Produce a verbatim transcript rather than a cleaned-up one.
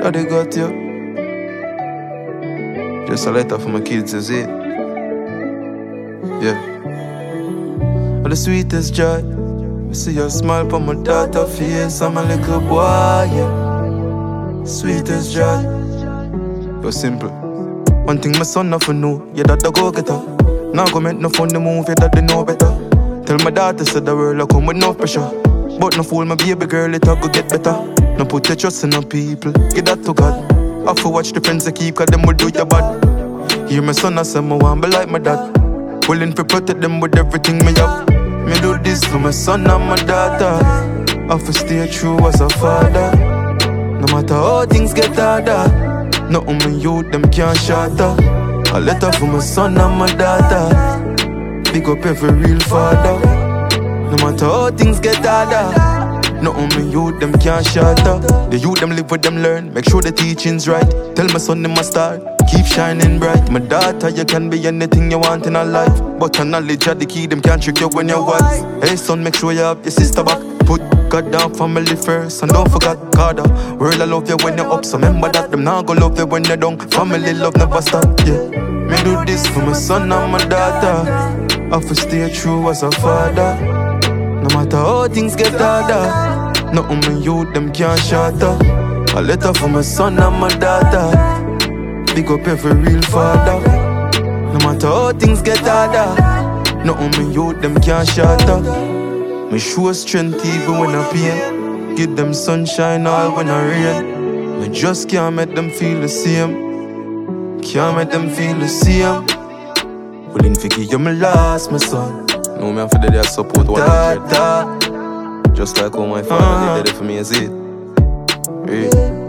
Daddy got you. Just a letter for my kids, is it? Yeah. Oh, the sweetest joy. I see your smile for my daughter face. I'm a little boy, yeah. Sweetest joy. You're simple. One thing my son never know, yeah, that the go-getter. Now go make no funny move, yeah, that they know better. Tell my daughter, said the world I come with no pressure. But no fool my baby girl, it all go get better. No put your trust in no people, give that to God. I have to watch the friends they keep, cause them will do you bad. Hear my son, I say my want be like my dad. Willing to protect them with everything me have. Me do this for my son and my daughter. I have to stay true as a father. No matter how things get harder, nothing me youth them can't shatter. A letter for my son and my daughter. Pick up every real father. No matter how things get harder, nothing me youth them can't shatter. The youth them live with them learn. Make sure the teaching's right. Tell my son them a star. Keep shining bright. My daughter, you can be anything you want in a life. But a knowledge are the key, them can't trick you when you're wise. Hey son, make sure you have your sister back. Put God down, family first, and don't forget God. World I love you when you're up, so remember that. Them now go love you when you're down. Family love never stop, yeah. Me do this for my son and my daughter. I have to stay true as a father. No matter how things get harder, nothing me youth them can't shatter. A letter for my son and my daughter. Pick up every real father. No matter how things get harder, nothing me youth them can't shatter. Me show strength even when I pain. Give them sunshine all when I rain. Me just can't make them feel the same. Can't make them feel the same. Willing to give you my last, my son. No man for the day support one hundred. Just like how my father uh. did it for me, is it? Yeah.